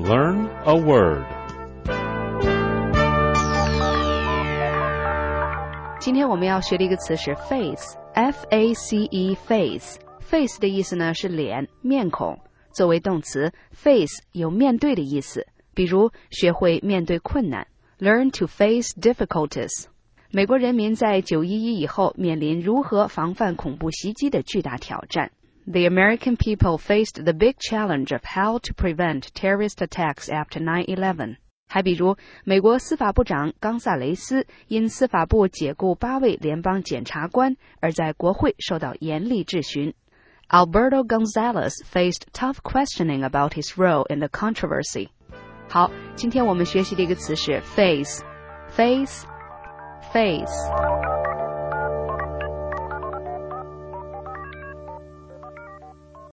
Learn a word. 今天我们要学的一个词是 face, F-A-C-E, face. Face 的意思呢是脸、面孔。作为动词 face 有面对的意思，比如学会面对困难 Learn to face difficulties。 美国人民在911以后面临如何防范恐怖袭击的巨大挑战。The American people faced the big challenge of how to prevent terrorist attacks after 9/11. 还比如，美国司法部长冈萨雷斯因司法部解雇8位联邦检察官，而在国会受到严厉质询。Alberto Gonzalez faced tough questioning about his role in the controversy. 好，今天我们学习的一个词是 face, face, face.